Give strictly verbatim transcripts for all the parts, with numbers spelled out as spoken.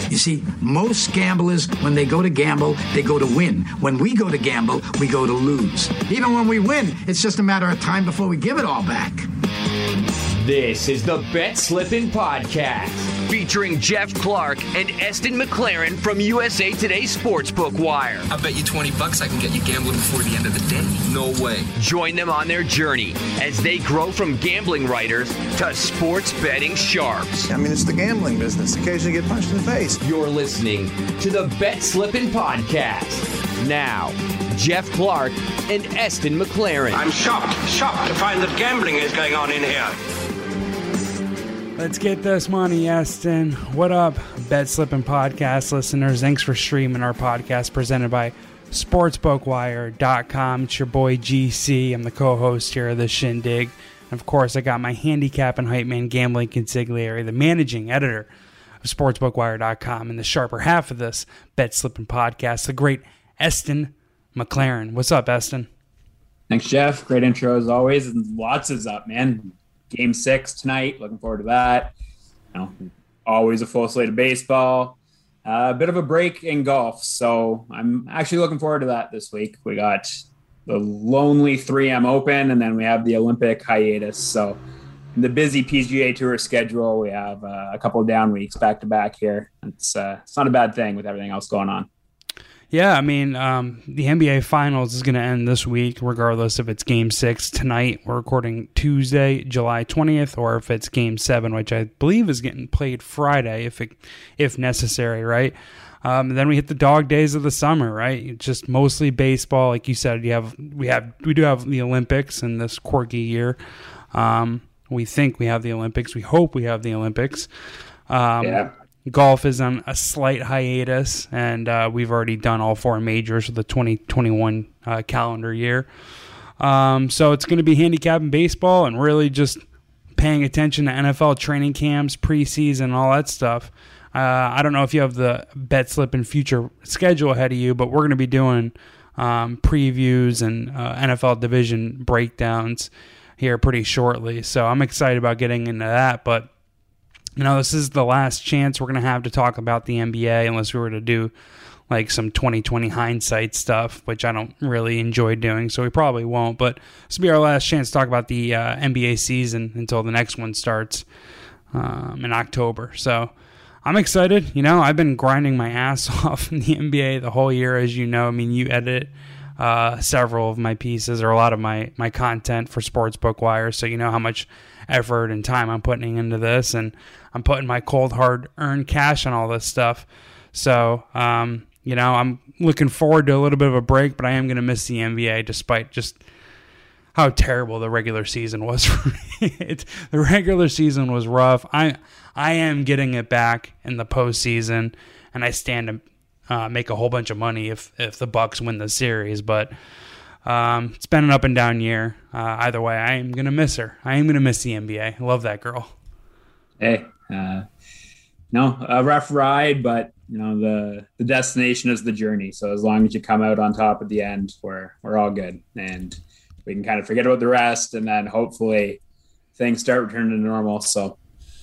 You see, most gamblers, when they go to gamble, they go to win. When we go to gamble, we go to lose. Even when we win, it's just a matter of time before we give it all back. This is the Bet Slippin' Podcast, featuring Jeff Clark and Eston McLaren from U S A Today Sportsbook Wire. I bet you twenty bucks I can get you gambling before the end of the day. No way. Join them on their journey as they grow from gambling writers to sports betting sharps. I mean, it's the gambling business. Occasionally you get punched in the face. You're listening to the Bet Slippin' Podcast. Now, Jeff Clark and Eston McLaren. I'm shocked, shocked to find that gambling is going on in here. Let's get this money, Eston. What up, Bet Slippin' Podcast listeners? Thanks for streaming our podcast presented by sportsbook wire dot com. It's your boy G C. I'm the co-host here of the Shindig. And of course, I got my handicap and hype man gambling consigliere, the managing editor of sportsbook wire dot com, and the sharper half of this Bet Slippin' Podcast, the great Eston McLaren. What's up, Eston? Thanks, Jeff. Great intro as always, and lots is up, man. Game six tonight. Looking forward to that. You know, always a full slate of baseball. A uh, bit of a break in golf, so I'm actually looking forward to that this week. We got the lonely three M Open, and then we have the Olympic hiatus. So in the busy P G A Tour schedule, we have uh, a couple of down weeks back to back here. It's uh, it's not a bad thing with everything else going on. Yeah, I mean, um, the N B A Finals is going to end this week, regardless if it's Game six tonight. We're recording Tuesday, July twentieth, or if it's Game seven, which I believe is getting played Friday, if it, if necessary, right? Um, then we hit the dog days of the summer, right? It's just mostly baseball. Like you said, you have we have we do have the Olympics in this quirky year. Um, we think we have the Olympics. We hope we have the Olympics. Um, yeah. Golf is on a slight hiatus, and uh, we've already done all four majors for the twenty twenty-one uh, calendar year. Um, so it's going to be handicapping baseball and really just paying attention to N F L training camps, preseason, all that stuff. Uh, I don't know if you have the Bet Slippin' future schedule ahead of you, but we're going to be doing um, previews and uh, N F L division breakdowns here pretty shortly. So I'm excited about getting into that, but you know, this is the last chance we're going to have to talk about the N B A unless we were to do like some twenty twenty hindsight stuff, which I don't really enjoy doing, so we probably won't. But this will be our last chance to talk about the uh, N B A season until the next one starts um, in October. So I'm excited. You know, I've been grinding my ass off in the N B A the whole year, as you know. I mean, you edit uh, several of my pieces or a lot of my, my content for Sportsbook Wire, so you know how much effort and time I'm putting into this, and I'm putting my cold hard earned cash on all this stuff. So, um, you know, I'm looking forward to a little bit of a break, but I am going to miss the N B A despite just how terrible the regular season was for me. It's, the regular season was rough. I I am getting it back in the postseason, and I stand to uh, make a whole bunch of money if, if the Bucks win the series, but Um, it's been an up and down year. Uh, either way, I am going to miss her. I am going to miss the N B A. I love that girl. Hey, uh, no, a rough ride, but you know, the, the destination is the journey. So as long as you come out on top at the end, we're, we're all good, and we can kind of forget about the rest. And then hopefully things start returning to normal. So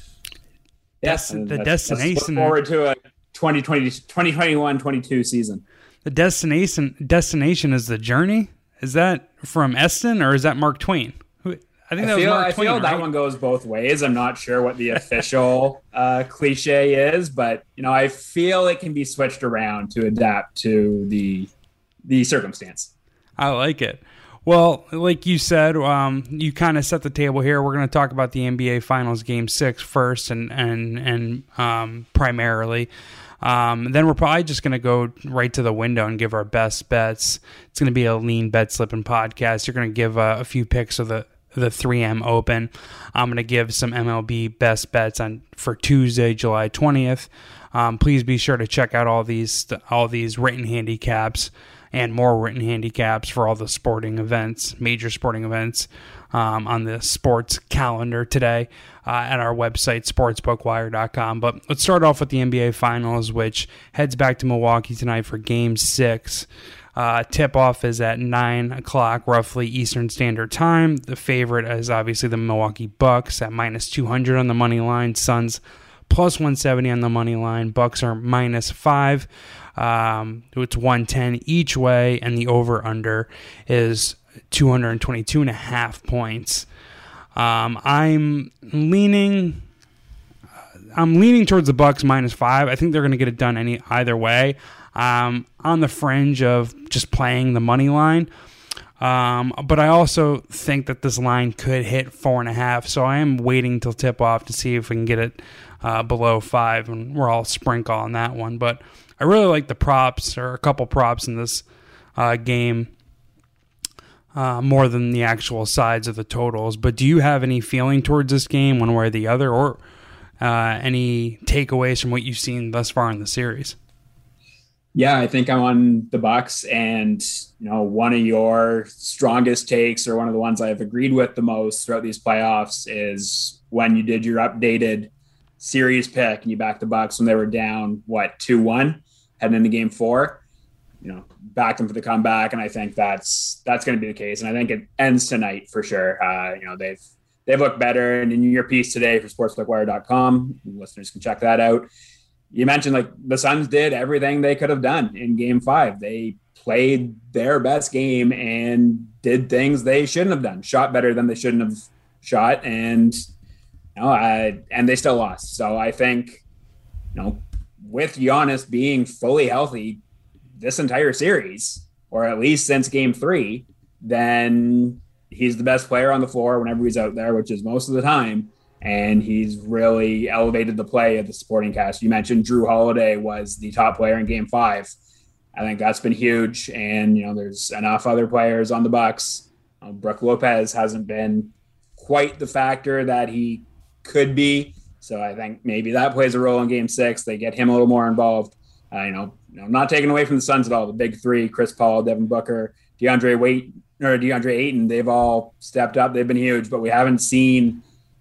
yes, yeah, the let's, destination, let's look forward to a twenty twenty, twenty twenty-one twenty-two season. The destination destination is the journey. Is that from Eston or is that Mark Twain? I think that I feel, was Mark I Twain. feel right? that one goes both ways. I'm not sure what the official uh, cliche is, but you know, I feel it can be switched around to adapt to the the circumstance. I like it. Well, like you said, um, you kind of set the table here. We're going to talk about the N B A Finals Game Six first, and and and um, primarily. Um, then we're probably just going to go right to the window and give our best bets. It's going to be a lean bet slipping podcast. You're going to give uh, a few picks of the the three M Open. I'm going to give some M L B best bets on for Tuesday, July twentieth. Um, please be sure to check out all these all these written handicaps and more written handicaps for all the sporting events, major sporting events um, on the sports calendar today uh, at our website, sportsbook wire dot com. But let's start off with the N B A Finals, which heads back to Milwaukee tonight for Game six. Uh, tip-off is at nine o'clock, roughly Eastern Standard Time. The favorite is obviously the Milwaukee Bucks at minus two hundred on the money line. Suns plus one seventy on the money line. Bucks are minus five. Um, it's one ten each way, and the over-under is two twenty-two and a half points. Um, I'm leaning... I'm leaning towards the Bucks minus five. I think they're going to get it done any either way. Um, on the fringe of just playing the money line. Um, but I also think that this line could hit four and a half. So I am waiting till tip off to see if we can get it uh, below five, and we're all sprinkle on that one. But I really like the props, or a couple props in this uh, game, uh, more than the actual sides of the totals. But do you have any feeling towards this game, one way or the other, or uh, any takeaways from what you've seen thus far in the series? Yeah, I think I'm on the Bucks, and you know, one of your strongest takes, or one of the ones I've agreed with the most throughout these playoffs, is when you did your updated series pick and you backed the Bucks when they were down what two one heading into Game Four. You know, backed them for the comeback, and I think that's that's going to be the case. And I think it ends tonight for sure. Uh, you know, they've they've looked better, and in your piece today for sportsbook wire dot com, listeners can check that out. You mentioned like the Suns did everything they could have done in Game Five. They played their best game and did things they shouldn't have done, shot better than they shouldn't have shot, and you know, I, and they still lost. So I think, you know, with Giannis being fully healthy this entire series, or at least since Game Three, then he's the best player on the floor whenever he's out there, which is most of the time. And he's really elevated the play of the supporting cast. You mentioned Drew Holiday was the top player in Game Five. I think that's been huge. And, you know, there's enough other players on the Bucks. Uh, Brook Lopez hasn't been quite the factor that he could be. So I think maybe that plays a role in Game Six. They get him a little more involved. Uh, you know, you know, not taking away from the Suns at all. The big three, Chris Paul, Devin Booker, DeAndre Wait, or DeAndre Ayton, they've all stepped up. They've been huge, but we haven't seen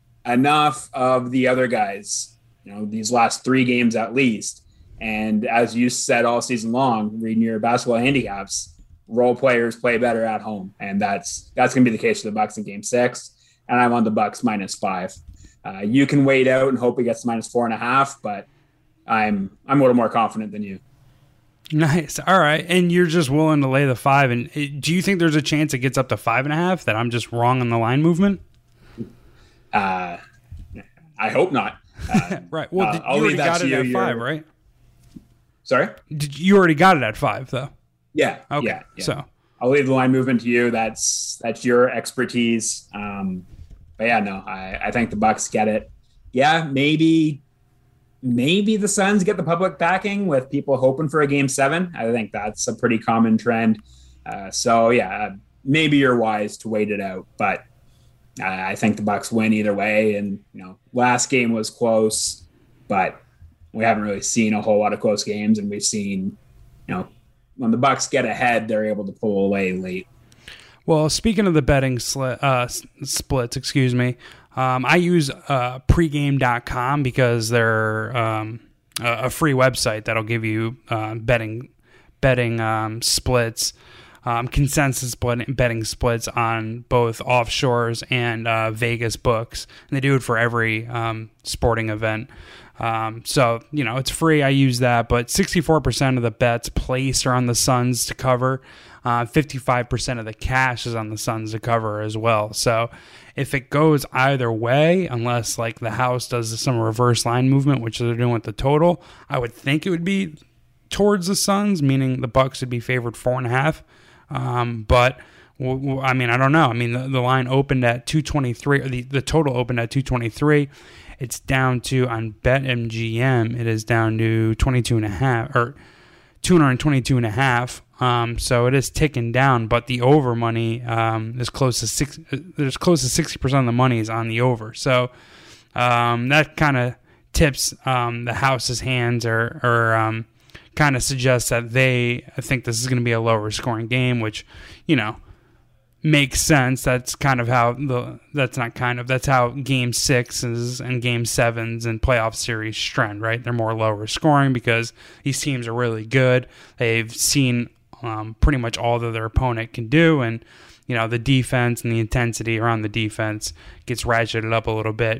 enough of the other guys, you know, these last three games at least. And as you said all season long, reading your basketball handicaps, role players play better at home. And that's that's going to be the case for the Bucks in Game Six. And I'm on the Bucks minus five. Uh, you can wait out and hope it gets to minus four and a half, but I'm I'm a little more confident than you. Nice. All right. And you're just willing to lay the five. And do you think there's a chance it gets up to five and a half, that I'm just wrong on the line movement? Uh, I hope not. Uh, right. Well, did, uh, I'll you already leave that got to it you. at You're- five, right? Sorry? Did you already got it at five, though? Yeah. Okay. Yeah, yeah. So I'll leave the line movement to you. That's that's your expertise. Um, but yeah, no, I, I think the Bucks get it. Yeah, maybe maybe the Suns get the public backing with people hoping for a Game Seven. I think that's a pretty common trend. Uh, so yeah, maybe you're wise to wait it out, but I think the Bucks win either way. And, you know, last game was close, but we haven't really seen a whole lot of close games. And we've seen, you know, when the Bucks get ahead, they're able to pull away late. Well, speaking of the betting sli- uh, splits, excuse me, um, I use uh, pregame dot com because they're um, a, a free website that'll give you uh, betting betting um, splits. Um, consensus split, betting splits on both offshores and uh, Vegas books. And they do it for every um, sporting event. Um, so, you know, it's free. I use that. But sixty-four percent of the bets placed are on the Suns to cover. Uh, fifty-five percent of the cash is on the Suns to cover as well. So if it goes either way, unless like the house does some reverse line movement, which they're doing with the total, I would think it would be towards the Suns, meaning the Bucks would be favored four and a half. Um, but w- w- I mean, I don't know. I mean, the, the line opened at two twenty-three, or the, the total opened at two twenty-three. It's down to, on BetMGM, it is down to twenty-two and a half, or two twenty-two and a half. Um, so it is ticking down, but the over money, um, is close to six, there's close to sixty percent of the money is on the over. So, um, that kind of tips, um, the house's hands, or, or, um, kind of suggests that they I think this is going to be a lower scoring game, which, you know, makes sense. That's kind of how the that's not kind of that's how game sixes and game sevens and playoff series trend, right? They're more lower scoring because these teams are really good. They've seen um, pretty much all that their opponent can do, and you know, the defense and the intensity around the defense gets ratcheted up a little bit.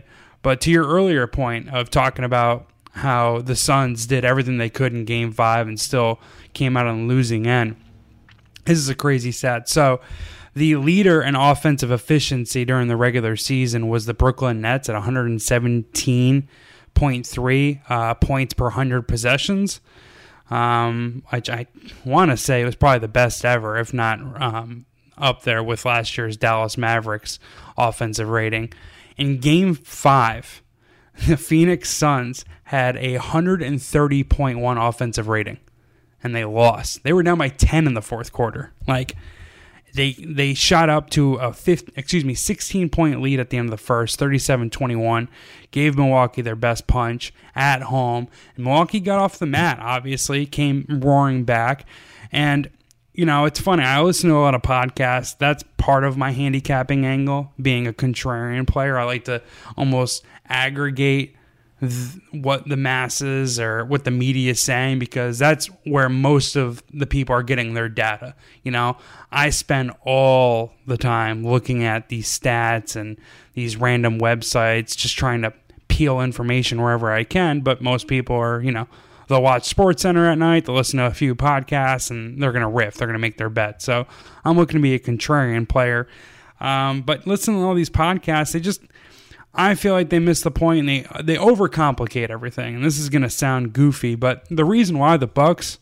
But to your earlier point of talking about how the Suns did everything they could in game five and still came out on the losing end, this is a crazy stat. So the leader in offensive efficiency during the regular season was the Brooklyn Nets at one seventeen point three uh, points per one hundred possessions, um, which I want to say was probably the best ever, if not um, up there with last year's Dallas Mavericks offensive rating. In Game five, the Phoenix Suns had a one thirty point one offensive rating, and they lost. They were down by ten in the fourth quarter. Like, They they shot up to a fifth, excuse me, sixteen point lead at the end of the first, thirty-seven twenty-one, gave Milwaukee their best punch at home. And Milwaukee got off the mat, obviously, came roaring back. And, you know, it's funny, I listen to a lot of podcasts. That's part of my handicapping angle, being a contrarian player. I like to almost aggregate th- what the masses or what the media is saying, because that's where most of the people are getting their data. You know, I spend all the time looking at these stats and these random websites, just trying to peel information wherever I can. But most people are, you know, they'll watch SportsCenter at night, they'll listen to a few podcasts, and they're going to riff. They're going to make their bet. So I'm looking to be a contrarian player. Um, but listening to all these podcasts, they just, I feel like they miss the point, and they they overcomplicate everything. And this is going to sound goofy, but the reason why the Bucks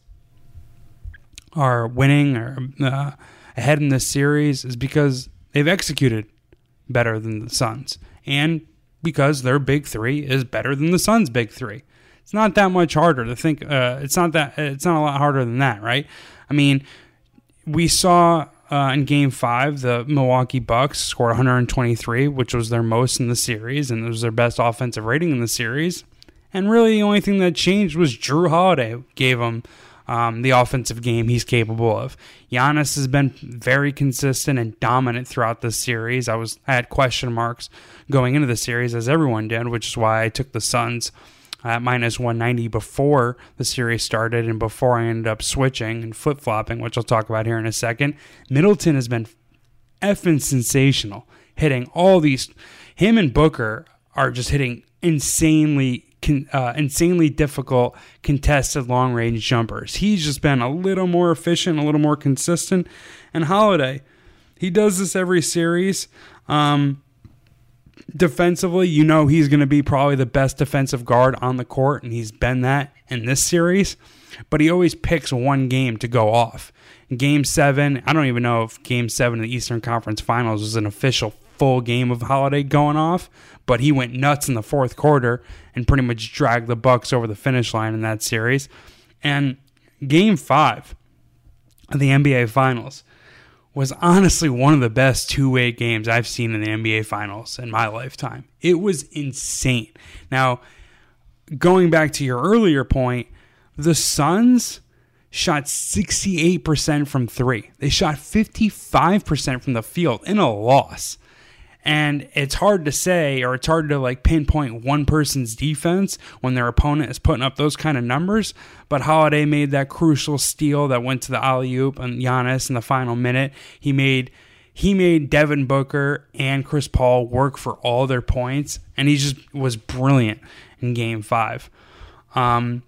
are winning or uh, ahead in this series is because they've executed better than the Suns, and because their big three is better than the Suns' big three. It's not that much harder to think. Uh, it's not that. It's not a lot harder than that, right? I mean, we saw uh, in Game Five the Milwaukee Bucks scored one twenty-three, which was their most in the series, and it was their best offensive rating in the series. And really, the only thing that changed was Jrue Holiday gave them um, the offensive game he's capable of. Giannis has been very consistent and dominant throughout this series. I was I had question marks going into the series, as everyone did, which is why I took the Suns at minus one ninety before the series started and before I ended up switching and flip-flopping, which I'll talk about here in a second. Middleton has been effing sensational, hitting all these. Him and Booker are just hitting insanely uh, insanely difficult contested long-range jumpers. He's just been a little more efficient, a little more consistent. And Holiday, he does this every series. Um... Defensively, you know he's going to be probably the best defensive guard on the court, and he's been that in this series. But he always picks one game to go off. In Game seven, I don't even know if Game seven of the Eastern Conference Finals was an official full game of Holiday going off, but he went nuts in the fourth quarter and pretty much dragged the Bucks over the finish line in that series. And Game five of the N B A Finals was honestly one of the best two-way games I've seen in the N B A Finals in my lifetime. It was insane. Now, going back to your earlier point, the Suns shot sixty-eight percent from three. They shot fifty-five percent from the field in a loss. And it's hard to say, or it's hard to like pinpoint one person's defense when their opponent is putting up those kind of numbers. But Holiday made that crucial steal that went to the alley-oop on Giannis in the final minute. He made he made Devin Booker and Chris Paul work for all their points, and he just was brilliant in Game Five. Um.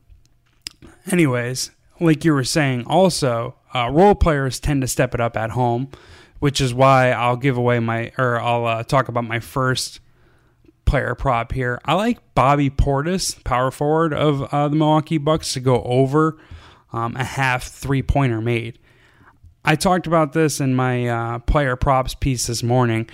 Anyways, like you were saying, also uh, role players tend to step it up at home, which is why I'll give away my, or I'll uh, talk about my first player prop here. I like Bobby Portis, power forward of uh, the Milwaukee Bucks, to go over um, a half three-pointer made. I talked about this in my uh, player props piece this morning.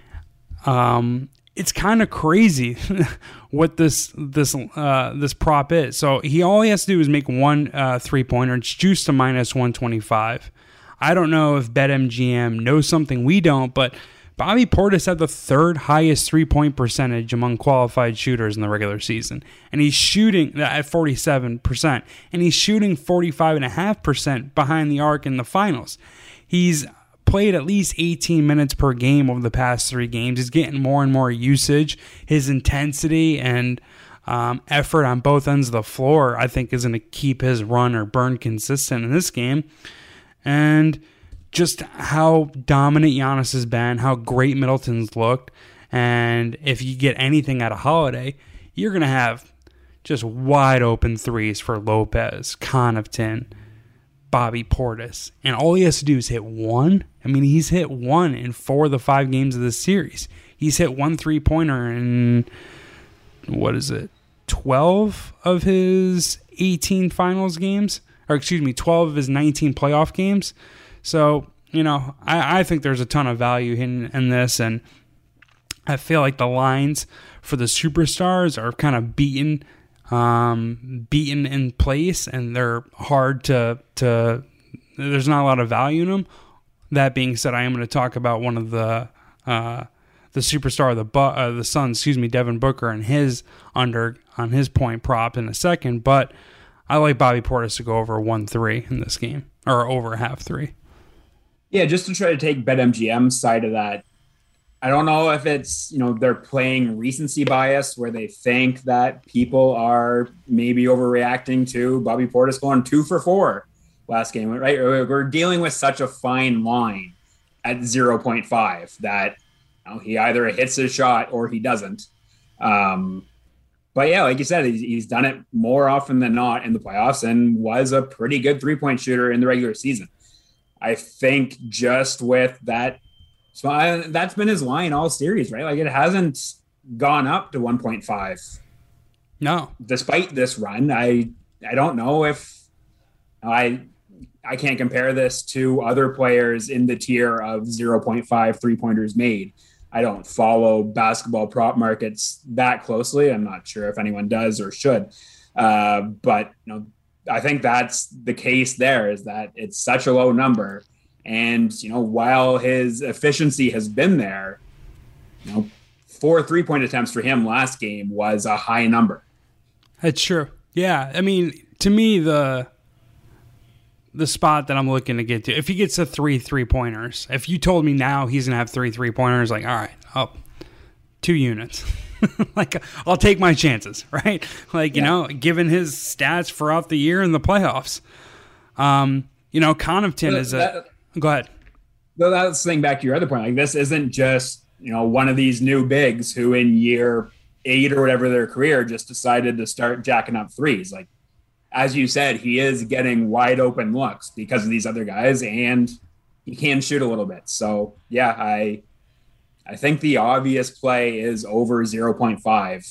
Um, it's kind of crazy what this this uh, this prop is. So he all he has to do is make one uh, three-pointer. It's juiced to minus one twenty-five. I don't know if BetMGM knows something we don't, but Bobby Portis had the third highest three-point percentage among qualified shooters in the regular season. And he's shooting at forty-seven percent. And he's shooting forty-five point five percent behind the arc in the finals. He's played at least eighteen minutes per game over the past three games. He's getting more and more usage. His intensity and um, effort on both ends of the floor, I think, is going to keep his run or burn consistent in this game. And just how dominant Giannis has been, how great Middleton's looked, And if you get anything out of Holiday, you're going to have just wide open threes for Lopez, Connaughton, Bobby Portis. And all he has to do is hit one. I mean, he's hit one in four of the five games of this series. He's hit one three-pointer in, what is it, twelve of his eighteen finals games? Or excuse me, twelve of his nineteen playoff games. So, you know, I, I think there's a ton of value in, in this, and I feel like the lines for the superstars are kind of beaten, um, beaten in place, and they're hard to to. There's not a lot of value in them. That being said, I am going to talk about one of the uh, the superstar of the Bu- uh, the Suns, excuse me, Devin Booker, and his under on his point prop in a second. But I like Bobby Portis to go over one three in this game, or over half three. Yeah, just to try to take BetMGM's side of that. I don't know if it's, you know, they're playing recency bias where they think that people are maybe overreacting to Bobby Portis going two for four last game, right? We're dealing with such a fine line at zero point five that, you know, he either hits his shot or he doesn't. Um, but yeah, like you said, he's, he's done it more often than not in the playoffs and was a pretty good three-point shooter in the regular season. I think just with that, so I, that's been his line all series, right? Like, it hasn't gone up to one point five. No. Despite this run, I I don't know if I I can't compare this to other players in the tier of zero point five three-pointers made. I don't follow basketball prop markets that closely. I'm not sure if anyone does or should. Uh, but, you know, I think that's the case there, is that it's such a low number. And, you know, while his efficiency has been there, you know, four three-point attempts for him last game was a high number. That's true. Yeah. I mean, to me, the the spot that I'm looking to get to, if he gets a three three-pointers, if you told me now he's going to have three three-pointers, like, all right, oh, two units. Like, I'll take my chances, right? Like, you yeah. know, given his stats throughout the year in the playoffs. Um, you know, Connaughton but is a... That, go ahead. Though that's the thing, back to your other point. Like, this isn't just, you know, one of these new bigs who in year eight or whatever their career just decided to start jacking up threes. Like, as you said, he is getting wide open looks because of these other guys, and he can shoot a little bit. So, yeah, I... I think the obvious play is over zero point five.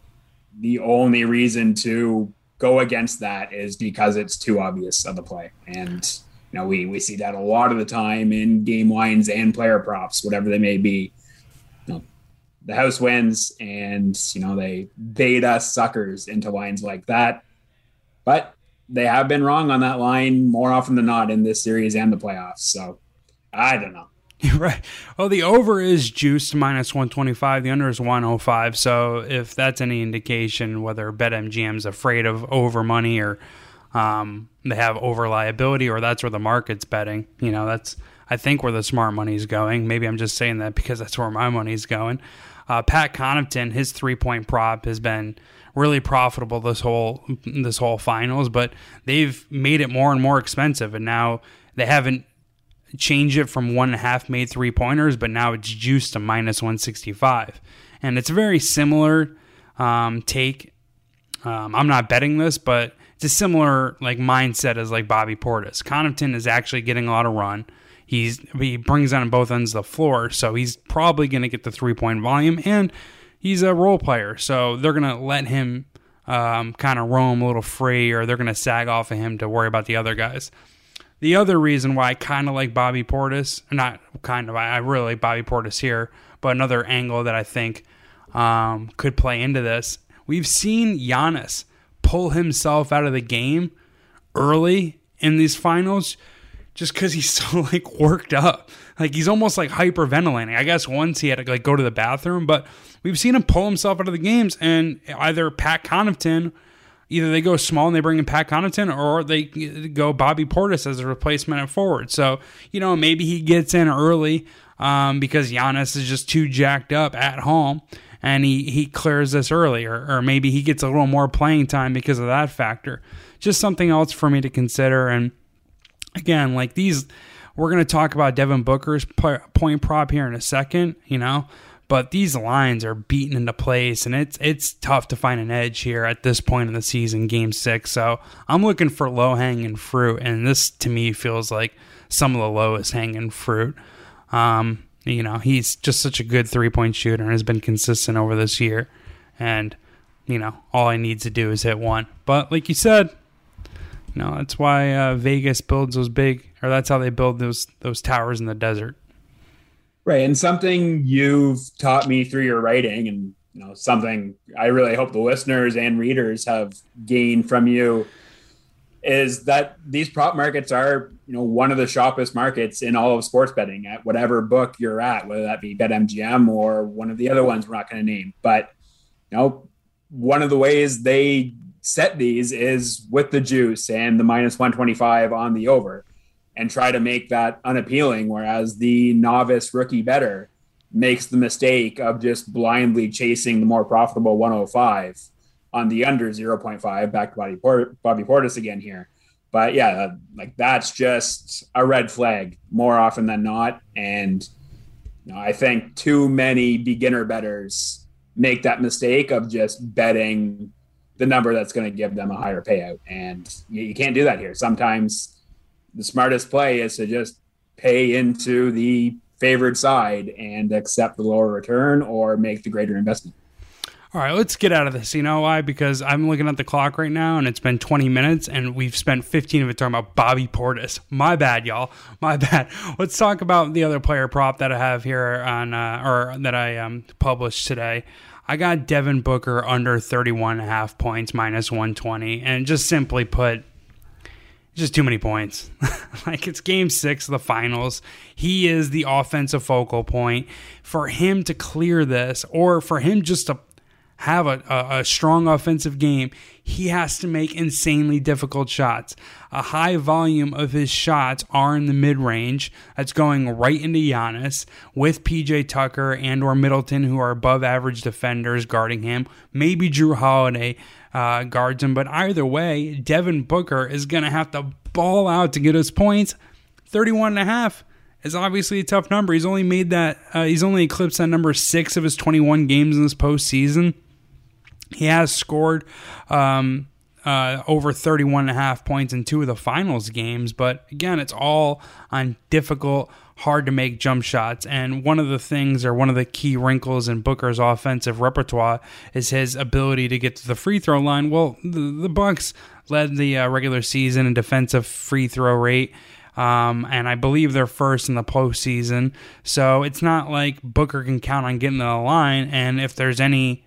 The only reason to go against that is because it's too obvious of the play. And, you know, we, we see that a lot of the time in game lines and player props, whatever they may be. You know, the house wins, and, you know, they bait us suckers into lines like that. But they have been wrong on that line more often than not in this series and the playoffs. So I don't know. Right. Well, the over is juiced minus one twenty-five. The under is one oh five. So if that's any indication whether BetMGM's afraid of over money, or um, they have over liability, or that's where the market's betting, you know, that's, I think, where the smart money's going. Maybe I'm just saying that because that's where my money's going. Uh, Pat Connaughton, his three-point prop has been really profitable this whole this whole finals, but they've made it more and more expensive, and now they haven't change it from one and a half made three pointers, but now it's juiced to minus one sixty-five. And it's a very similar um, take. Um, I'm not betting this, but it's a similar like mindset as like Bobby Portis. Connaughton is actually getting a lot of run. He's he brings on both ends of the floor, so he's probably going to get the three point volume, and he's a role player, so they're going to let him um, kind of roam a little free, or they're going to sag off of him to worry about the other guys. The other reason why I kind of like Bobby Portis, not kind of, I really like Bobby Portis here, but another angle that I think um, could play into this, we've seen Giannis pull himself out of the game early in these finals just because he's so like worked up. Like, he's almost like hyperventilating. I guess once he had to like go to the bathroom, but we've seen him pull himself out of the games, and either Pat Connaughton, either they go small and they bring in Pat Connaughton, or they go Bobby Portis as a replacement at forward. So, you know, maybe he gets in early um, because Giannis is just too jacked up at home, and he, he clears this early. Or, or maybe he gets a little more playing time because of that factor. Just something else for me to consider. And again, like these, we're going to talk about Devin Booker's point prop here in a second, you know. But these lines are beaten into place, and it's it's tough to find an edge here at this point in the season, game six. So I'm looking for low-hanging fruit, and this, to me, feels like some of the lowest hanging fruit. Um, you know, he's just such a good three-point shooter and has been consistent over this year. And, you know, all he needs to do is hit one. But like you said, you know, that's why uh, Vegas builds those big, or that's how they build those those towers in the desert. Right, and something you've taught me through your writing, and you know, something I really hope the listeners and readers have gained from you, is that these prop markets are, you know, one of the sharpest markets in all of sports betting at whatever book you're at, whether that be BetMGM or one of the other ones we're not going to name. But you know, one of the ways they set these is with the juice and the minus one twenty-five on the over, and try to make that unappealing, whereas the novice rookie bettor makes the mistake of just blindly chasing the more profitable one oh five on the under zero point five. Back to Bobby, Port- Bobby Portis again here. But yeah, like that's just a red flag more often than not. And you know, I think too many beginner bettors make that mistake of just betting the number that's going to give them a higher payout. And you, you can't do that here. Sometimes the smartest play is to just pay into the favored side and accept the lower return or make the greater investment. All right, let's get out of this. You know why? Because I'm looking at the clock right now, and it's been twenty minutes, and we've spent fifteen of it talking about Bobby Portis. My bad, y'all. My bad. Let's talk about the other player prop that I have here on, uh, or that I um, published today. I got Devin Booker under thirty-one and a half points, minus one twenty, and just simply put, just too many points. Like, it's game six of the finals. He is the offensive focal point. For him to clear this, or for him just to have a, a, a strong offensive game, he has to make insanely difficult shots. A high volume of his shots are in the mid-range. That's going right into Giannis with P J Tucker and or Middleton, who are above average defenders guarding him. Maybe Drew Holiday uh, guards him, but either way, Devin Booker is going to have to ball out to get his points. thirty-one and a half is obviously a tough number. He's only made that, uh, he's only eclipsed that number six of his twenty-one games in this postseason. He has scored um, uh, over thirty-one and a half points in two of the finals games, but again, it's all on difficult, hard to make jump shots. And one of the things, or one of the key wrinkles in Booker's offensive repertoire, is his ability to get to the free throw line. Well, the, the Bucks led the uh, regular season in defensive free throw rate. Um, and I believe they're first in the postseason. So it's not like Booker can count on getting to the line. And if there's any,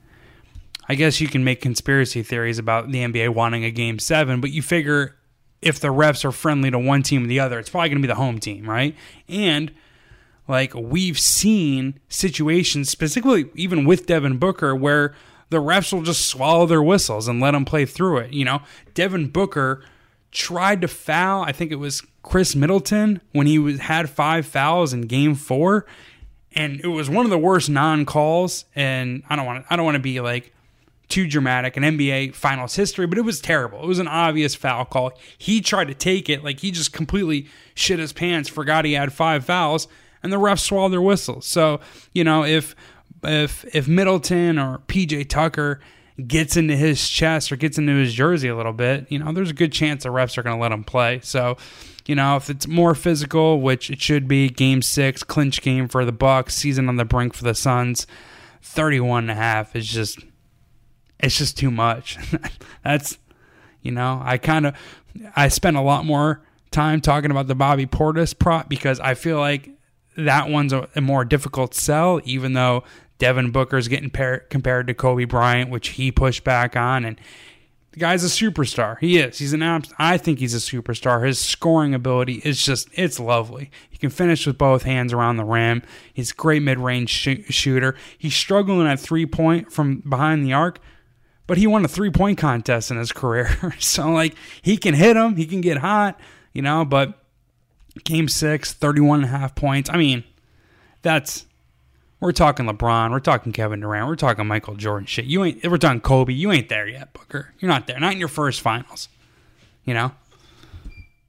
I guess you can make conspiracy theories about the N B A wanting a game seven, but you figure if the refs are friendly to one team or the other, it's probably going to be the home team, right? And like, we've seen situations, specifically even with Devin Booker, where the refs will just swallow their whistles and let him play through it. You know, Devin Booker tried to foul, I think it was Chris Middleton, when he was, had five fouls in game four, and it was one of the worst non-calls. And I don't want to, I don't want to be like too dramatic in N B A finals history, but it was terrible. It was an obvious foul call. He tried to take it, like he just completely shit his pants, forgot he had five fouls, and the refs swallowed their whistles. So, you know, if if if Middleton or P J Tucker gets into his chest or gets into his jersey a little bit, you know, there's a good chance the refs are going to let him play. So, you know, if it's more physical, which it should be, game six, clinch game for the Bucks, season on the brink for the Suns, thirty-one and a half is just, it's just too much. That's, you know, I kind of, I spent a lot more time talking about the Bobby Portis prop because I feel like that one's a, a more difficult sell, even though Devin Booker's getting par- compared to Kobe Bryant, which he pushed back on, and the guy's a superstar. He is. He's an abs- I think he's a superstar. His scoring ability is just, it's lovely. He can finish with both hands around the rim. He's a great mid-range sh- shooter. He's struggling at three-point from behind the arc, but he won a three-point contest in his career. So, like, he can hit them. He can get hot, you know, but game six, thirty-one and a half points. I mean, that's, we're talking LeBron. We're talking Kevin Durant. We're talking Michael Jordan shit. You ain't, we're talking Kobe. You ain't there yet, Booker. You're not there. Not in your first finals, you know?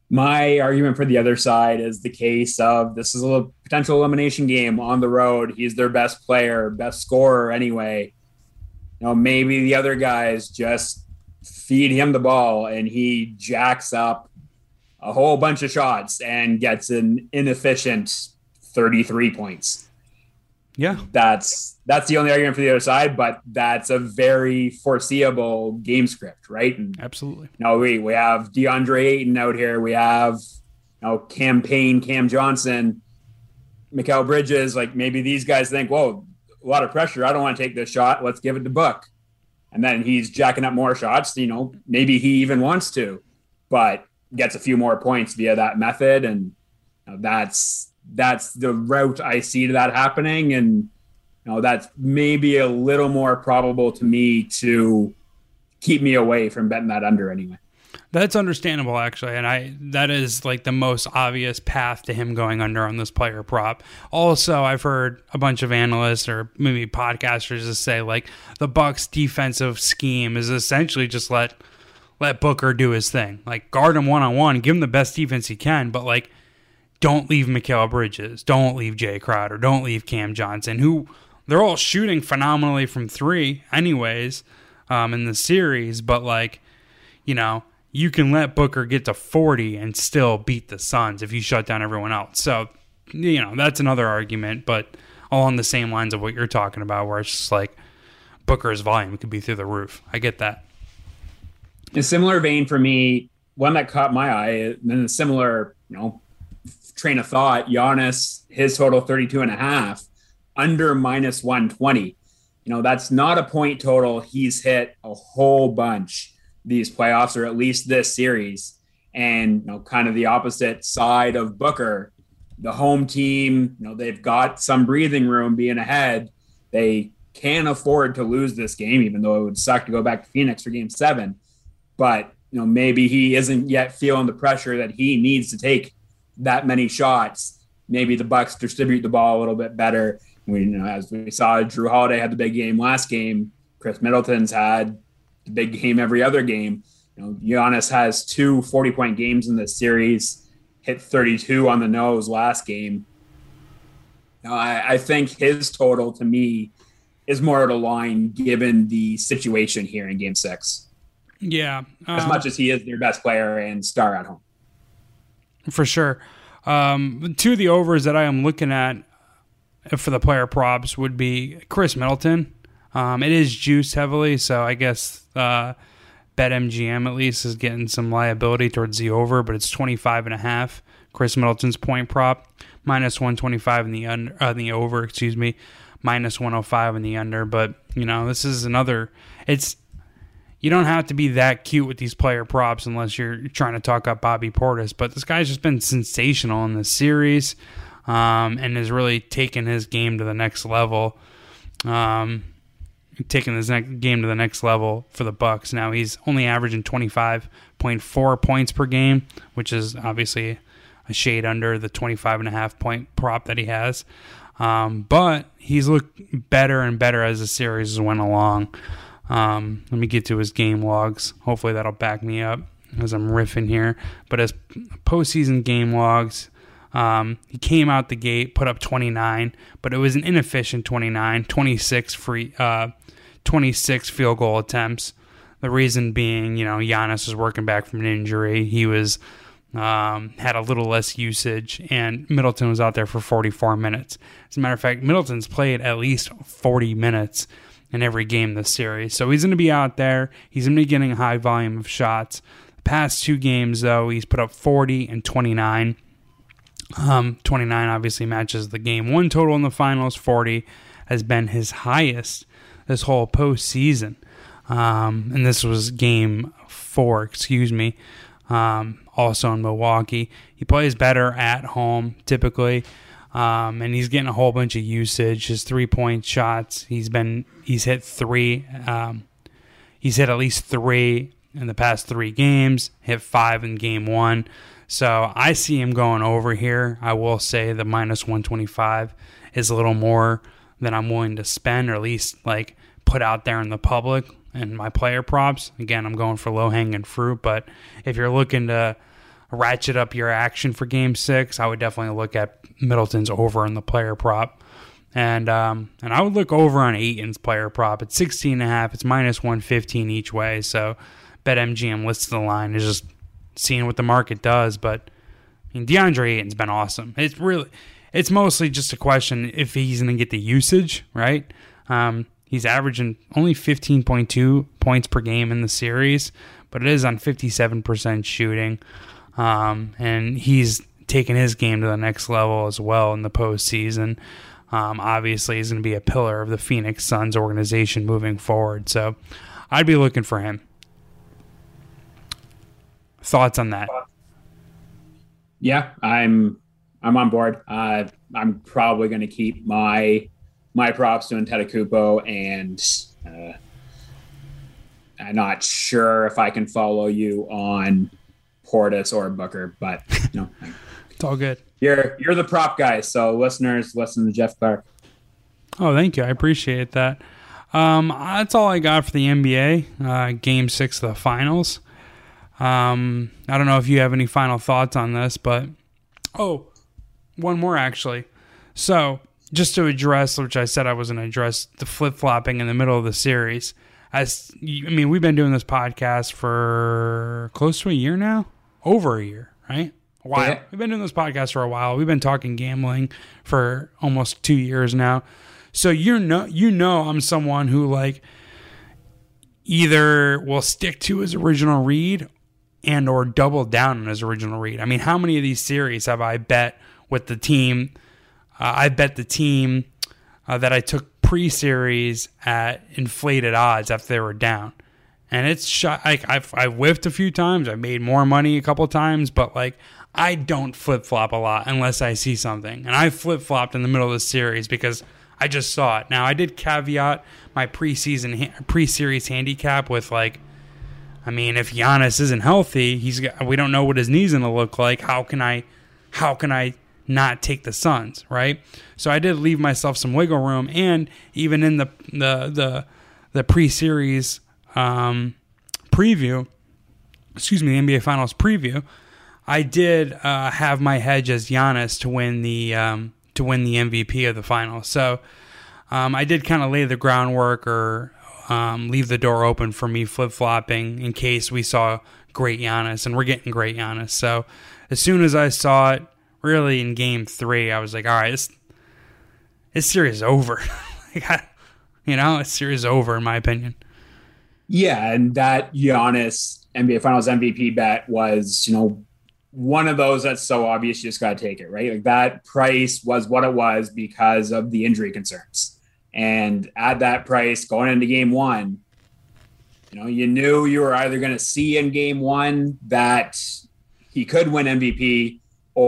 My argument for the other side is the case of this is a potential elimination game on the road. He's their best player, best scorer anyway. You know, maybe the other guys just feed him the ball and he jacks up a whole bunch of shots and gets an inefficient thirty-three points. Yeah. That's that's the only argument for the other side, but that's a very foreseeable game script, right? And, absolutely. You know, we, we have DeAndre Ayton out here. We have, you know, Cam Payne, Cam Johnson, Mikal Bridges. Like maybe these guys think, whoa, a lot of pressure. I don't want to take this shot. Let's give it to Book. And then he's jacking up more shots. You know, maybe he even wants to, but gets a few more points via that method. And you know, that's, that's the route I see to that happening. And, you know, that's maybe a little more probable to me to keep me away from betting that under anyway. That's understandable, actually. And I that is like the most obvious path to him going under on this player prop. Also, I've heard a bunch of analysts or maybe podcasters just say like the Bucks defensive scheme is essentially just let let Booker do his thing. Like guard him one-on-one, give him the best defense he can, but like don't leave Mikal Bridges, don't leave Jay Crowder, don't leave Cam Johnson, who they're all shooting phenomenally from three anyways um, in the series, but like, you know, you can let Booker get to forty and still beat the Suns if you shut down everyone else. So, you know, that's another argument, but along the same lines of what you're talking about, where it's just like Booker's volume could be through the roof. I get that. In a similar vein for me, one that caught my eye, and in a similar, you know, train of thought, Giannis, his total thirty-two and a half, under minus one twenty. You know, that's not a point total he's hit a whole bunch these playoffs, or at least this series. And, you know, kind of the opposite side of Booker, the home team, you know, they've got some breathing room being ahead. They can afford to lose this game, even though it would suck to go back to Phoenix for game seven. But, you know, maybe he isn't yet feeling the pressure that he needs to take that many shots. Maybe the Bucks distribute the ball a little bit better. We, you know, as we saw, Drew Holiday had the big game last game. Chris Middleton's had the big game every other game. You know, Giannis has two forty-point games in this series, hit thirty-two on the nose last game. You know, I, I think his total, to me, is more at a line given the situation here in game six. Yeah. Um, as much as he is their best player and star at home. For sure. Um, two of the overs that I am looking at for the player props would be Chris Middleton. Um, it is juiced heavily, so I guess uh, BetMGM at least is getting some liability towards the over, but it's twenty-five and a half. Chris Middleton's point prop, minus one twenty-five in the under, uh, in the over, excuse me, minus one oh five in the under. But you know, this is another. It's you don't have to be that cute with these player props unless you're trying to talk up Bobby Portis. But this guy's just been sensational in this series, um, and has really taken his game to the next level. Um, taking his next game to the next level for the Bucks. Now he's only averaging twenty-five point four points per game, which is obviously a shade under the twenty-five and a half point prop that he has. Um, but he's looked better and better as the series went along. Um, let me get to his game logs. Hopefully that'll back me up as I'm riffing here. But his postseason game logs, Um, he came out the gate, put up twenty-nine, but it was an inefficient twenty-nine, twenty-six free, uh, twenty-six field goal attempts. The reason being, you know, Giannis was working back from an injury. He was um, had a little less usage, and Middleton was out there for forty-four minutes. As a matter of fact, Middleton's played at least forty minutes in every game this series, so he's going to be out there. He's going to be getting a high volume of shots. The past two games, though, he's put up forty and twenty-nine. Um, twenty-nine obviously matches the game one total in the finals. forty has been his highest this whole postseason. Um, and this was game four, excuse me, um, also in Milwaukee. He plays better at home typically, um, and he's getting a whole bunch of usage. His three-point shots, he's been he's hit three. Um, he's hit at least three in the past three games, hit five in game one. So I see him going over here. I will say the minus one twenty-five is a little more than I'm willing to spend, or at least like put out there in the public and my player props. Again, I'm going for low-hanging fruit, but if you're looking to ratchet up your action for game six, I would definitely look at Middleton's over in the player prop. And um, and I would look over on Ayton's player prop. It's sixteen and a half. It's minus one fifteen each way. So BetMGM lists the line. Is just seeing what the market does. But I mean, DeAndre Ayton's been awesome. It's really, it's mostly just a question if he's going to get the usage, right? Um, he's averaging only fifteen point two points per game in the series, but it is on fifty-seven percent shooting. Um, and he's taken his game to the next level as well in the postseason. Um, obviously, he's going to be a pillar of the Phoenix Suns organization moving forward. So I'd be looking for him. Thoughts on that? Yeah, I'm I'm on board. Uh, I'm probably going to keep my my props to Antetokounmpo, and uh, I'm not sure if I can follow you on Portis or Booker, but you know, it's all good. You're you're the prop guy, so listeners, listen to Jeff Clark. Oh, thank you. I appreciate that. Um, that's all I got for the N B A. Uh, game six of the finals. Um, I don't know if you have any final thoughts on this, but oh, one more actually. So just to address, which I said I was going to address, the flip-flopping in the middle of the series. As I mean, we've been doing this podcast for close to a year now, over a year, right? A while. Yeah. We've been doing this podcast for a while. We've been talking gambling for almost two years now. So you know, you know, I'm someone who like either will stick to his original read and or double down on his original read. I mean, how many of these series have I bet with the team? Uh, I bet the team uh, that I took pre-series at inflated odds after they were down. And it's shot, like I've, I've whiffed a few times. I've made more money a couple times, but like I don't flip-flop a lot unless I see something. And I flip-flopped in the middle of the series because I just saw it. Now, I did caveat my preseason, pre-series handicap with like, I mean, if Giannis isn't healthy, he's got, we don't know what his knee's going to look like. How can I, how can I not take the Suns, right? So I did leave myself some wiggle room, and even in the the the, the pre-series um, preview, excuse me, the N B A Finals preview, I did uh, have my hedge as Giannis to win the um, to win the M V P of the finals. So um, I did kind of lay the groundwork or um, leave the door open for me flip-flopping in case we saw great Giannis, and we're getting great Giannis. So as soon as I saw it, really in game three, I was like, all right, this, this series is over. like I, you know, this series is over in my opinion. Yeah, and that Giannis N B A Finals M V P bet was, you know, one of those that's so obvious you just got to take it, right? Like that price was what it was because of the injury concerns. And at that price going into game one, you know, you knew you were either going to see in game one that he could win M V P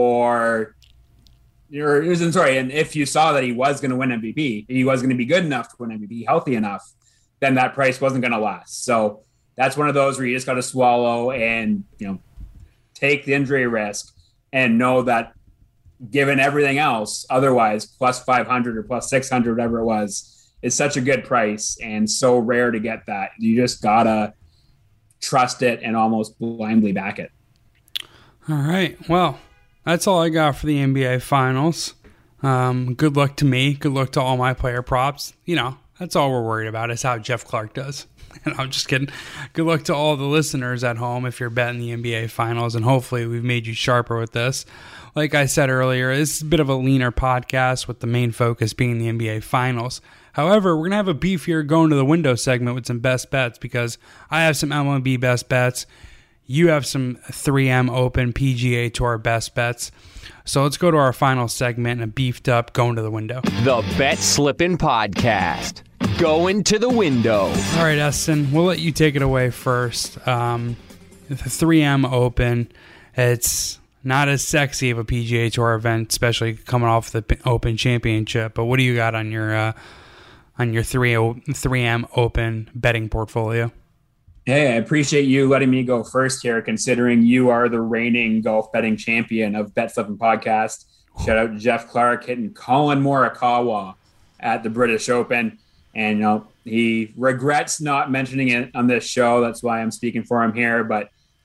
or you're sorry. And if you saw that he was going to win M V P, he was going to be good enough to win M V P, healthy enough, then that price wasn't going to last. So that's one of those where you just got to swallow and, you know, take the injury risk and know that given everything else, otherwise plus five hundred or plus six hundred, whatever it was, is such a good price and so rare to get that. You just got to trust it and almost blindly back it. All right. Well, that's all I got for the N B A Finals. Um, good luck to me. Good luck to all my player props. You know, that's all we're worried about is how Jeff Clark does. And I'm just kidding. Good luck to all the listeners at home if you're betting the N B A Finals, and hopefully we've made you sharper with this. Like I said earlier, this is a bit of a leaner podcast with the main focus being the N B A Finals. However, we're going to have a beefier going to the window segment with some best bets because I have some M L B best bets. You have some three M Open P G A Tour best bets. So let's go to our final segment and a beefed up going to the window. The Bet Slippin' Podcast. Going to the window. All right, Eston, we'll let you take it away first. Um, the three M Open, it's not as sexy of a P G A Tour event, especially coming off the Open Championship. But what do you got on your uh, on your three M Open betting portfolio? Hey, I appreciate you letting me go first here, considering you are the reigning golf betting champion of Bet Slippin' Podcast. Shout out to Jeff Clark hitting Colin Morikawa at the British Open. And, you know, he regrets not mentioning it on this show. That's why I'm speaking for him here. But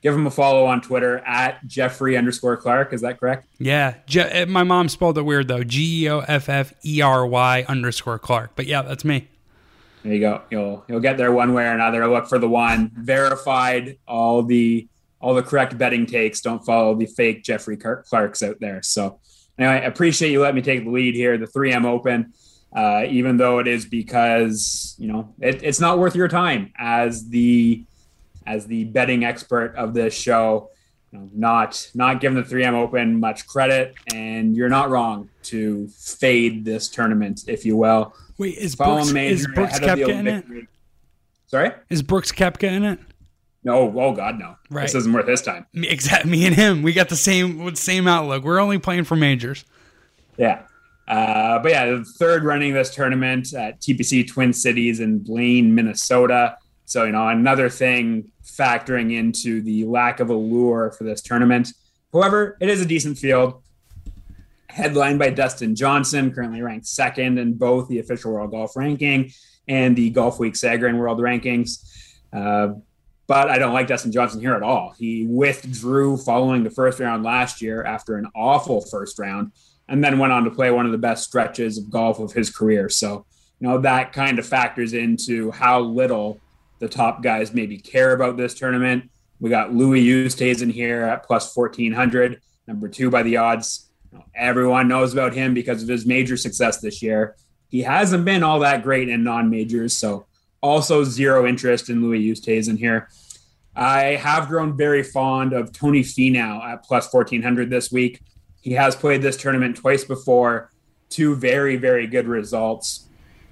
give him a follow on Twitter at Jeffrey underscore Clark. Is that correct? Yeah. Je- my mom spelled it weird, though. G E O F F E R Y underscore Clark. But yeah, that's me. There you go. You'll you'll get there one way or another. Look for the one. Verified all the all the correct betting takes. Don't follow the fake Jeffrey Clarks out there. So anyway, I appreciate you letting me take the lead here. The three M Open, uh, even though it is because, you know, it, it's not worth your time as the as the betting expert of this show. You know, not not giving the three M Open much credit, and you're not wrong to fade this tournament, if you will. Wait, is Brooks, is Brooks Koepka in it? Week. Sorry? Is Brooks Koepka in it? No. Oh, God, no. Right. This isn't worth his time. Exactly. Me and him, we got the same same outlook. We're only playing for majors. Yeah. Uh, but yeah, the third running this tournament at T P C Twin Cities in Blaine, Minnesota. So, you know, another thing factoring into the lack of allure for this tournament. However, it is a decent field. Headlined by Dustin Johnson, currently ranked second in both the official World Golf Ranking and the Golf Week Sagarin World Rankings. Uh, but I don't like Dustin Johnson here at all. He withdrew following the first round last year after an awful first round, and then went on to play one of the best stretches of golf of his career. So, you know, that kind of factors into how little the top guys maybe care about this tournament. We got Louis Oosthuizen here at plus fourteen hundred, number two by the odds. Everyone knows about him because of his major success this year. He hasn't been all that great in non-majors, so also zero interest in Louis Oosthuizen here. I have grown very fond of Tony Finau at plus fourteen hundred this week. He has played this tournament twice before, two very, very good results.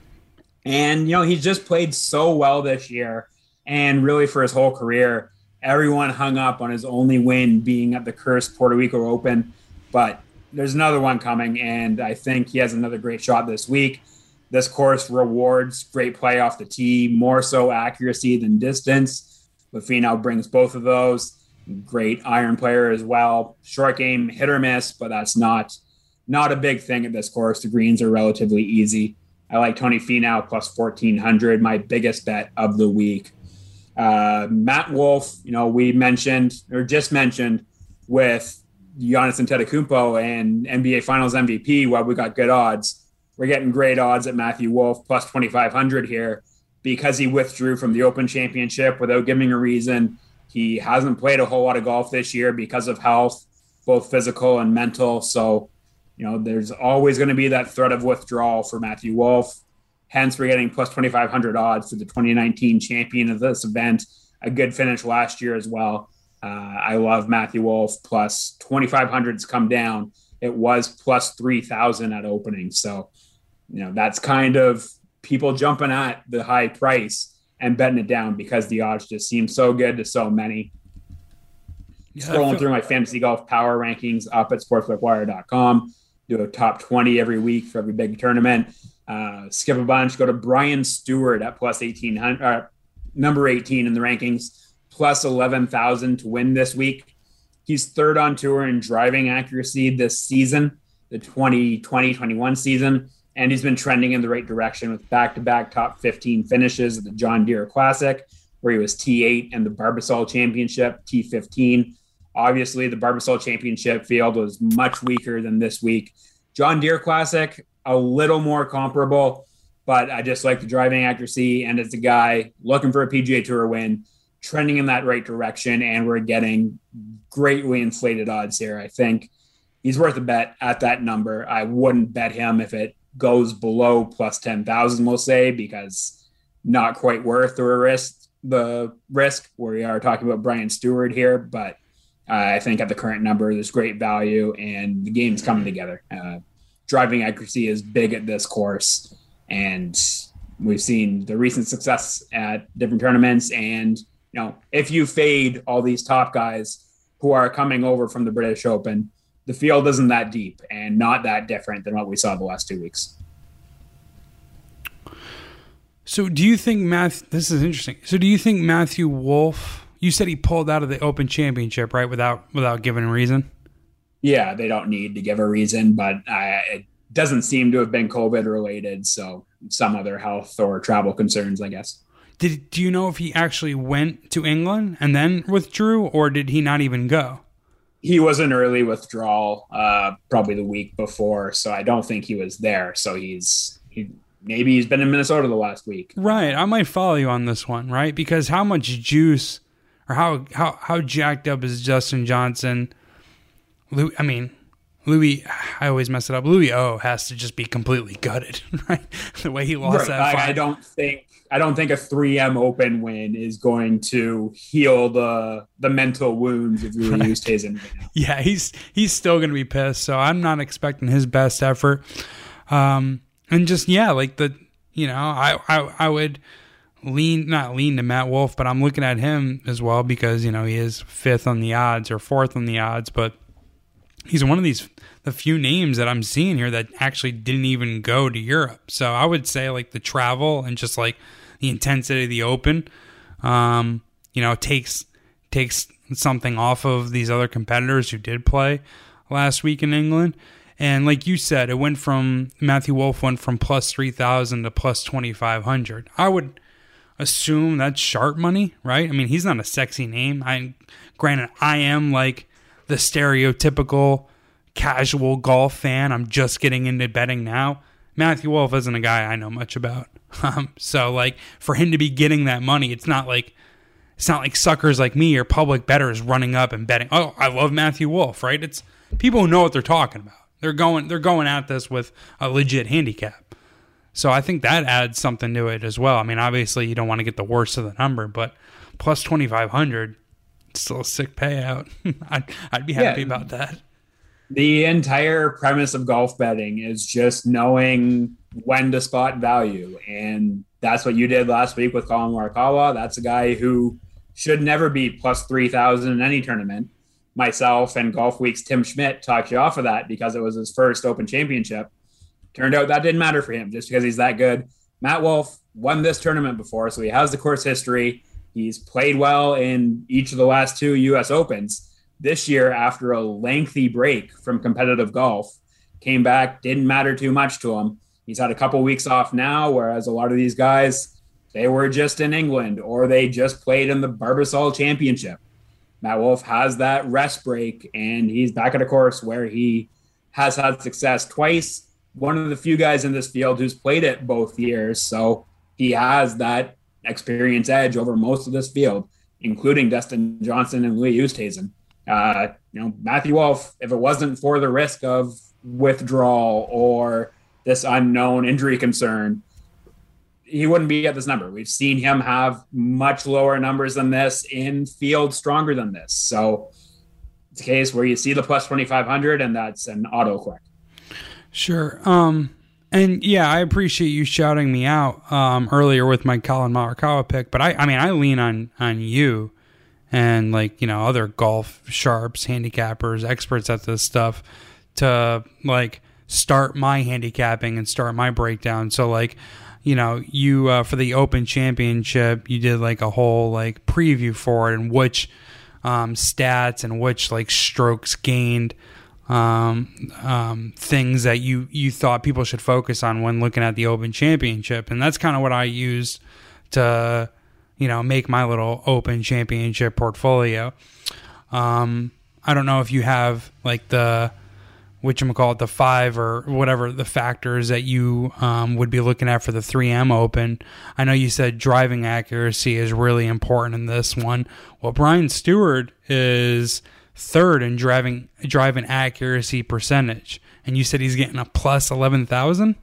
And, you know, he's just played so well this year, and really for his whole career. Everyone hung up on his only win being at the cursed Puerto Rico Open, but there's another one coming, and I think he has another great shot this week. This course rewards great play off the tee, more so accuracy than distance. But Finau brings both of those. Great iron player as well. Short game, hit or miss, but that's not, not a big thing at this course. The greens are relatively easy. I like Tony Finau plus fourteen hundred, my biggest bet of the week. Uh, Matt Wolff, you know, we mentioned, or just mentioned, with Giannis Antetokounmpo and N B A Finals M V P, while we got good odds, we're getting great odds at Matthew Wolff plus twenty-five hundred here because he withdrew from the Open Championship without giving a reason. He hasn't played a whole lot of golf this year because of health, both physical and mental. So, you know, there's always going to be that threat of withdrawal for Matthew Wolff. Hence, we're getting plus twenty-five hundred odds for the twenty nineteen champion of this event. A good finish last year as well. Uh, I love Matthew Wolff. Plus twenty-five hundred's come down. It was plus three thousand at opening. So, you know, that's kind of people jumping at the high price and betting it down because the odds just seem so good to so many. Yeah, Scrolling feel- through my fantasy golf power rankings up at sportsbook wire dot com. Do a top twenty every week for every big tournament. Uh, skip a bunch. Go to Brian Stewart at plus eighteen hundred, uh, number eighteen in the rankings. Plus eleven thousand to win this week. He's third on tour in driving accuracy this season, the twenty twenty twenty-one season, and he's been trending in the right direction with back-to-back top fifteen finishes at the John Deere Classic, where he was T eight, and the Barbasol Championship, T fifteen. Obviously, the Barbasol Championship field was much weaker than this week. John Deere Classic, a little more comparable, but I just like the driving accuracy, and as a guy looking for a P G A Tour win, trending in that right direction, and we're getting greatly inflated odds here. I think he's worth a bet at that number. I wouldn't bet him if it goes below plus ten thousand, we'll say, because not quite worth the risk, the risk. We are talking about Brian Stewart here, but uh, I think at the current number, there's great value, and the game's coming together. Uh, driving accuracy is big at this course, and we've seen the recent success at different tournaments, and you know, if you fade all these top guys who are coming over from the British Open, the field isn't that deep and not that different than what we saw the last two weeks. So do you think Math, this is interesting. So do you think Matthew Wolff, you said he pulled out of the Open Championship, right? Without, without giving a reason? Yeah, they don't need to give a reason, but uh, it doesn't seem to have been COVID related. So some other health or travel concerns, I guess. did do you know if he actually went to England and then withdrew, or did he not even go? He was an early withdrawal, uh, probably the week before, so I don't think he was there. So he's he maybe he's been in Minnesota the last week. Right. I might follow you on this one, right? Because how much juice or how how how jacked up is Justin Johnson? Louis, I mean, Louis, I always mess it up. Louis O has to just be completely gutted, right? The way he lost right. that I, fight. I don't think I don't think a three M Open win is going to heal the the mental wounds of Louis Oosthuizen right now. Yeah, he's he's still going to be pissed. So I'm not expecting his best effort. Um, and just yeah, like the you know, I I I would lean not lean to Matt Wolff, but I'm looking at him as well because you know he is fifth on the odds or fourth on the odds, but he's one of these the few names that I'm seeing here that actually didn't even go to Europe. So I would say like the travel and just like the intensity of the Open, um, you know, takes takes something off of these other competitors who did play last week in England. And like you said, it went from Matthew Wolff went from plus three thousand to plus twenty five hundred. I would assume that's sharp money, right? I mean, he's not a sexy name. I granted, I am like the stereotypical casual golf fan. I'm just getting into betting now. Matthew Wolff isn't a guy I know much about. Um, so like for him to be getting that money, it's not like it's not like suckers like me or public bettors running up and betting, oh, I love Matthew Wolff, right? It's people who know what they're talking about. They're going they're going at this with a legit handicap. So I think that adds something to it as well. I mean, obviously you don't want to get the worst of the number, but plus twenty-five hundred, it's still a sick payout. I'd, I'd be happy yeah. about that. The entire premise of golf betting is just knowing when to spot value. And that's what you did last week with Colin Morikawa. That's a guy who should never be plus three thousand in any tournament. Myself and Golf Week's Tim Schmidt talked you off of that because it was his first Open Championship. Turned out that didn't matter for him just because he's that good. Matt Wolff won this tournament before, so he has the course history. He's played well in each of the last two U S Opens. This year, after a lengthy break from competitive golf, came back, didn't matter too much to him. He's had a couple weeks off now, whereas a lot of these guys, they were just in England or they just played in the Barbasol Championship. Matt Wolff has that rest break, and he's back at a course where he has had success twice. One of the few guys in this field who's played it both years, so he has that experience edge over most of this field, including Dustin Johnson and Louis Oosthuizen. Uh, you know, Matthew Wolff, if it wasn't for the risk of withdrawal or this unknown injury concern, he wouldn't be at this number. We've seen him have much lower numbers than this in fields stronger than this. So it's a case where you see the plus twenty-five hundred and that's an auto click. Sure. Um, and yeah, I appreciate you shouting me out um, earlier with my Colin Morikawa pick, but I, I mean, I lean on, on you and like, you know, other golf sharps, handicappers, experts at this stuff to like start my handicapping and start my breakdown. So like, you know, you, uh, for the Open Championship, you did like a whole like preview for it and which, um, stats and which like strokes gained, um, um, things that you, you thought people should focus on when looking at the Open Championship. And that's kind of what I used to, you know, make my little Open Championship portfolio. Um, I don't know if you have like the, whatchamacallit, the five or whatever the factors that you um, would be looking at for the three M Open. I know you said driving accuracy is really important in this one. Well, Brian Stewart is third in driving driving accuracy percentage, and you said he's getting a plus eleven thousand?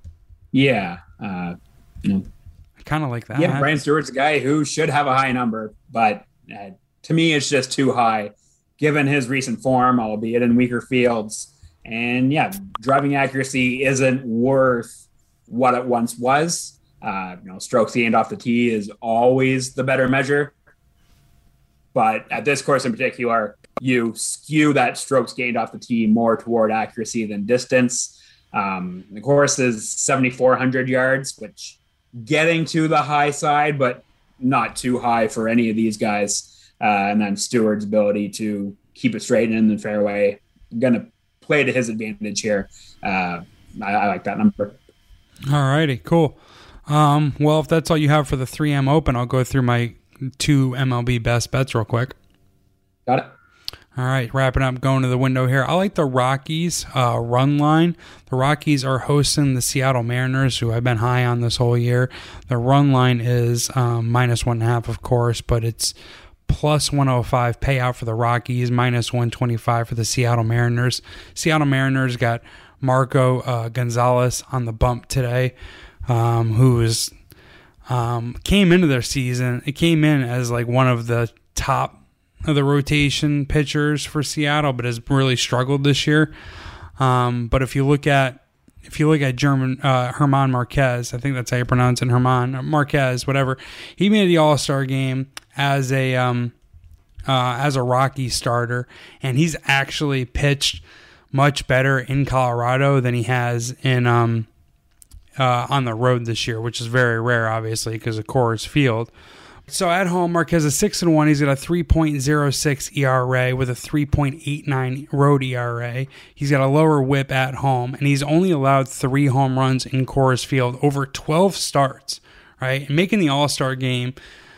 Yeah. Uh, you know. I kind of like that. Yeah, Brian Stewart's a guy who should have a high number, but uh, to me it's just too high given his recent form, albeit in weaker fields. And yeah, driving accuracy isn't worth what it once was. Uh, you know, strokes gained off the tee is always the better measure. But at this course in particular, you skew that strokes gained off the tee more toward accuracy than distance. Um, the course is seventy-four hundred yards, which getting to the high side, but not too high for any of these guys. Uh, and then Stewart's ability to keep it straight in the fairway, going to play to his advantage here. Uh, I, I like that number. All righty, cool. Um, well, if that's all you have for the three M Open, I'll go through my two M L B best bets real quick. Got it. All right, wrapping up, going to the window here. I like the Rockies uh, run line. The Rockies are hosting the Seattle Mariners, who I've been high on this whole year. The run line is um, minus one and a half, of course, but it's plus one oh five payout for the Rockies, minus one twenty-five for the Seattle Mariners. Seattle Mariners got Marco uh, Gonzalez on the bump today, um, who is, um, came into their season. It came in as like one of the top of the rotation pitchers for Seattle, but has really struggled this year. Um, but if you look at if you look at German uh, Herman Marquez, I think that's how you pronounce it, Herman Marquez, whatever. He made the All-Star game as a um, uh, as a Rocky starter, and he's actually pitched much better in Colorado than he has in um, uh, on the road this year, which is very rare, obviously, because of Coors Field. So at home, Marquez is six and one. He's got a three point oh six E R A with a three point eight nine road E R A. He's got a lower whip at home, and he's only allowed three home runs in Coors Field over twelve starts, right? And making the All-Star game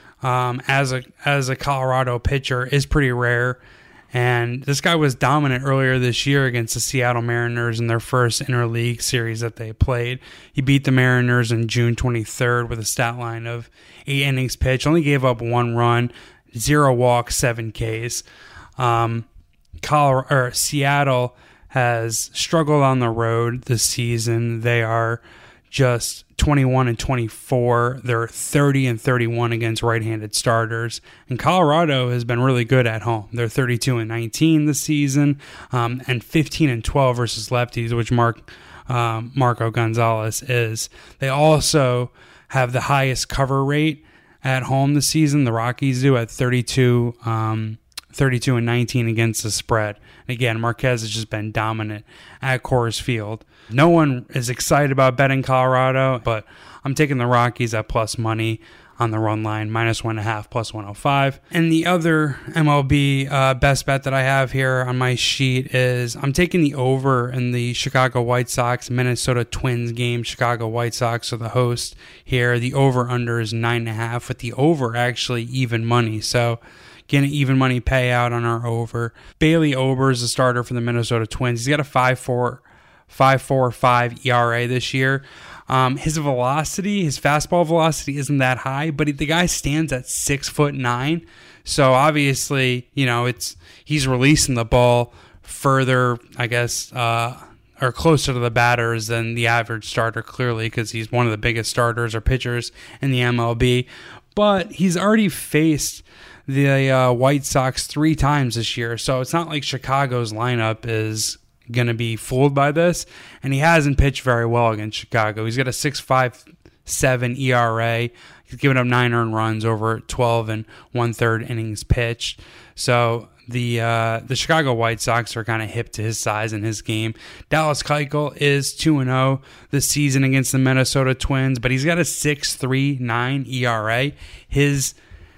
um, as a as a Colorado pitcher is pretty rare. And this guy was dominant earlier this year against the Seattle Mariners in their first interleague series that they played. He beat the Mariners on June twenty-third with a stat line of eight innings pitched. Only gave up one run, zero walks, seven Ks. Um, Colorado, or Seattle has struggled on the road this season. They are just twenty-one and twenty-four. They're thirty and thirty-one against right-handed starters. And Colorado has been really good at home. They're thirty-two and nineteen this season, um, and fifteen and twelve versus lefties, which Mark um, Marco Gonzalez is. They also have the highest cover rate at home this season. The Rockies do at thirty-two, um, thirty-two and nineteen against the spread. And again, Marquez has just been dominant at Coors Field. No one is excited about betting Colorado, but I'm taking the Rockies at plus money on the run line, minus one and a half, plus one oh five. And the other M L B uh, best bet that I have here on my sheet is I'm taking the over in the Chicago White Sox Minnesota Twins game. Chicago White Sox are the host here. The over-under is nine and a half, with the over actually even money. So getting an even money payout on our over. Bailey Ober is the starter for the Minnesota Twins. He's got a five four five four five E R A this year. Um, his velocity, his fastball velocity isn't that high, but he, the guy stands at six foot nine. So obviously, you know, it's he's releasing the ball further, I guess, uh, or closer to the batters than the average starter, clearly, because he's one of the biggest starters or pitchers in the M L B. But he's already faced the uh, White Sox three times this year, so it's not like Chicago's lineup is going to be fooled by this, and he hasn't pitched very well against Chicago. He's got a six point five seven E R A. He's given up nine earned runs over twelve and one-third innings pitched. So the uh, the Chicago White Sox are kind of hip to his size and his game. Dallas Keuchel is two and oh this season against the Minnesota Twins, but he's got a six point three nine E R A. His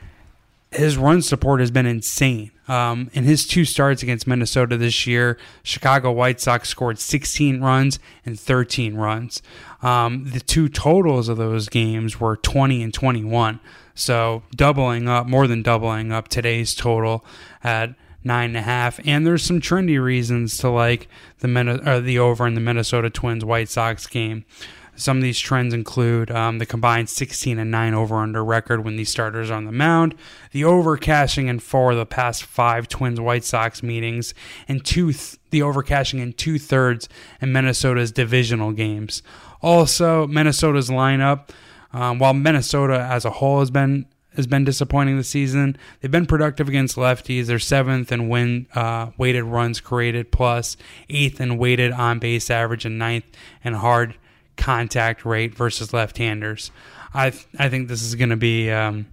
His run support has been insane. Um, in his two starts against Minnesota this year, Chicago White Sox scored sixteen runs and thirteen runs. Um, the two totals of those games were twenty and twenty-one. So doubling up, more than doubling up today's total at nine and a half. And there's some trendy reasons to like the Min- or the over in the Minnesota Twins White Sox game. Some of these trends include um, the combined sixteen and nine over-under record when these starters are on the mound, the over cashing in four of the past five Twins-White Sox meetings, and two th- the over cashing in two-thirds in Minnesota's divisional games. Also, Minnesota's lineup, um, while Minnesota as a whole has been has been disappointing this season, they've been productive against lefties. They're seventh in win uh, weighted runs created plus, eighth in weighted on-base average, and ninth in hard contact rate versus left-handers. I th- I think this is going to be um,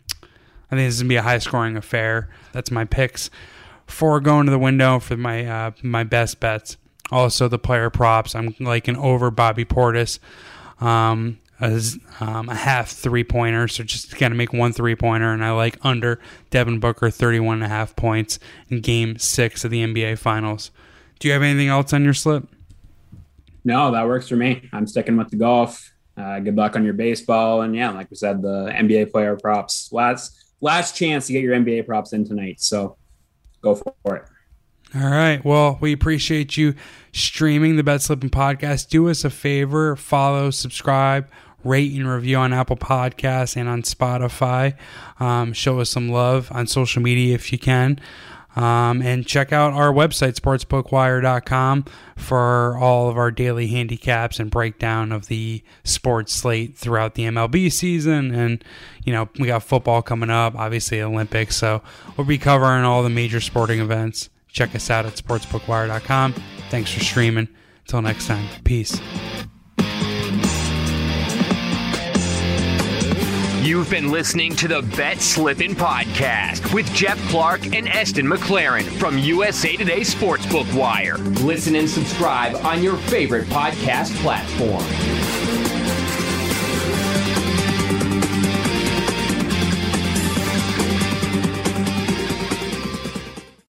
I think this is going to be a high-scoring affair. That's my picks for going to the window for my uh, my best bets. Also, the player props. I'm liking over Bobby Portis um, as um, a half three-pointer, so just got to make one three-pointer, and I like under Devin Booker thirty-one and a half points in Game six of the N B A Finals. Do you have anything else on your slip? No, that works for me. I'm sticking with the golf. Uh, good luck on your baseball. And yeah, like we said, the N B A player props. Last last chance to get your N B A props in tonight. So go for it. All right. Well, we appreciate you streaming the Bet Slippin' Podcast. Do us a favor, follow, subscribe, rate and review on Apple Podcasts and on Spotify. Um, show us some love on social media if you can. Um, and check out our website, sportsbook wire dot com, for all of our daily handicaps and breakdown of the sports slate throughout the M L B season. And, you know, we got football coming up, obviously Olympics. So we'll be covering all the major sporting events. Check us out at sportsbook wire dot com. Thanks for streaming. Until next time, peace. You've been listening to the Bet Slippin' Podcast with Jeff Clark and Eston McLaren from U S A Today Sportsbook Wire. Listen and subscribe on your favorite podcast platform.